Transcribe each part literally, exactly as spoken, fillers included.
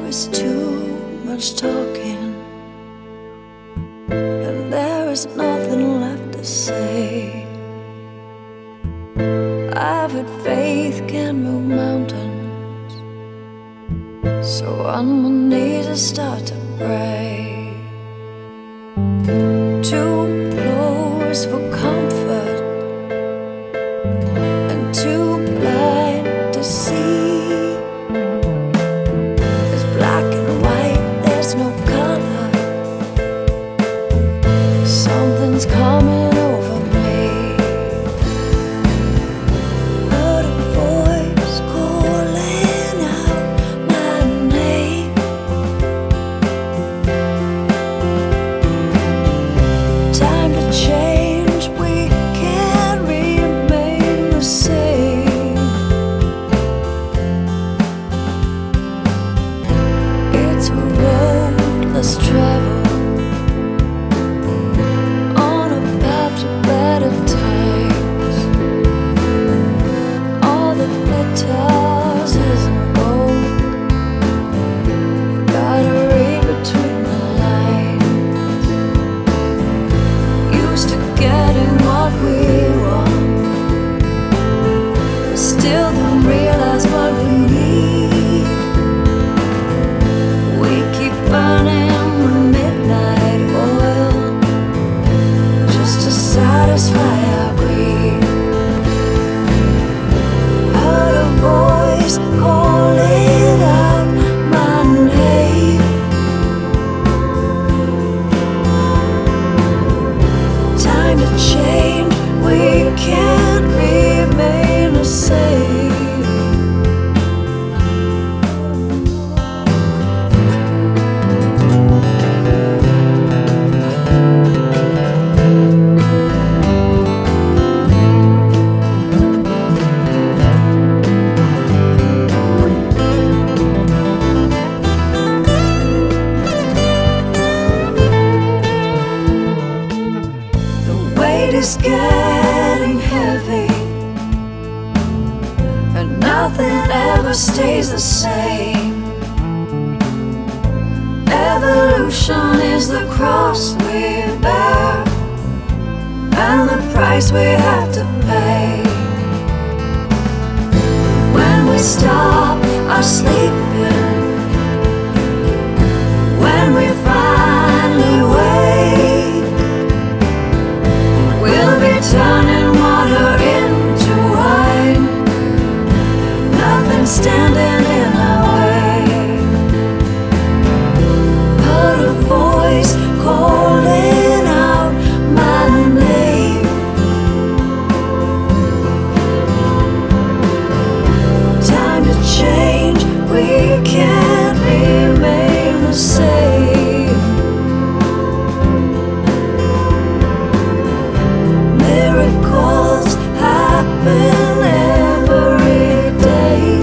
is too much talking, and there is nothing left to say. I've heard faith can move mountains, so on my knees I start to pray. Too close for comfort and too blind to see. It's black and white, there's no color. Something's coming over me. Heard a voice calling out my name. Time to change, we can't remain the same. It's a road less traveled, on a path to better times. All that glitters isn't gold. Gotta read between the lines. Used to getting what we want, but still don't realize what we need. We keep burning the midnight oil just to satisfy our greed. Heard a voice calling out my name. Time to change, we can't remain the same. The weight is getting heavy, and nothing ever stays the same. Evolution is the cross we bear, and the price we have to pay. When we stop our sleeping, when we finally wake, we'll be turning water into wine. Nothing standing in our way. Heard a voice calling out my name. Time to change, we can't remain the same. Miracles happen every day.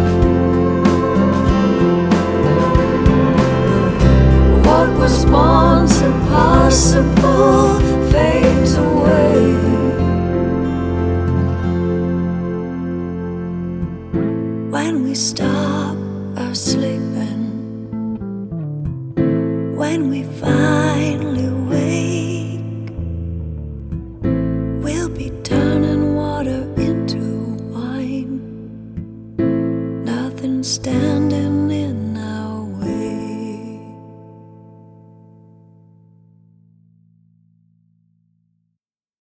What was once impossible fades away. When we stop our sleeping, when we finally wake, we'll be turning water into wine. Nothing stands